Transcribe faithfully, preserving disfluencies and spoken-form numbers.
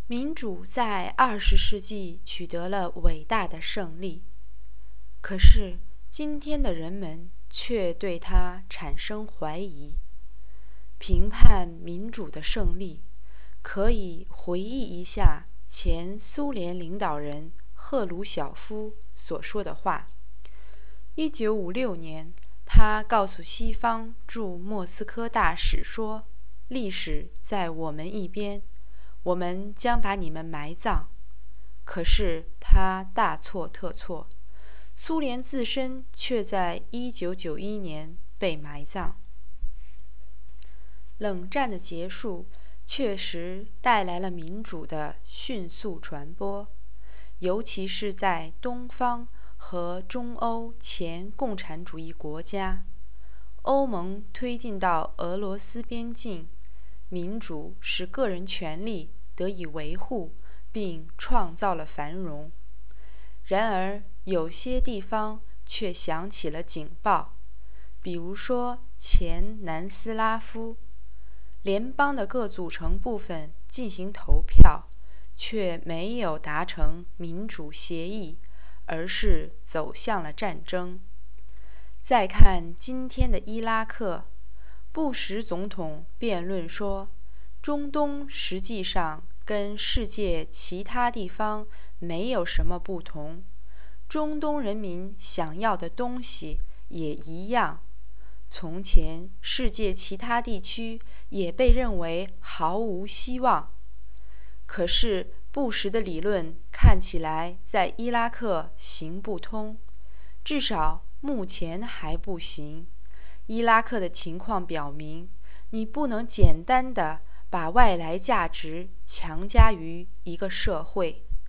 民主在二十世纪取得了伟大的胜利，可是今天的人们却对它产生怀疑。评判民主的胜利，可以回忆一下前苏联领导人赫鲁晓夫所说的话。一九五六年，他告诉西方驻莫斯科大使说：“历史在我们一边，我们将把你们埋葬。”可是他大错特错，苏联自身却在一九九一年被埋葬。冷战的结束确实带来了民主的迅速传播，尤其是在东方和中欧前共产主义国家。欧盟推进到俄罗斯边境，民主使个人权利得以维护，并创造了繁荣。然而，有些地方却响起了警报，比如说前南斯拉夫。联邦的各组成部分进行投票，却没有达成民主协议，而是走向了战争。再看今天的伊拉克，布什总统辩论说，中东实际上跟世界其他地方没有什么不同，中东人民想要的东西也一样。从前，世界其他地区也被认为毫无希望。可是，布什的理论看起来在伊拉克行不通，至少目前还不行。伊拉克的情况表明，你不能简单地把外来价值强加于一个社会。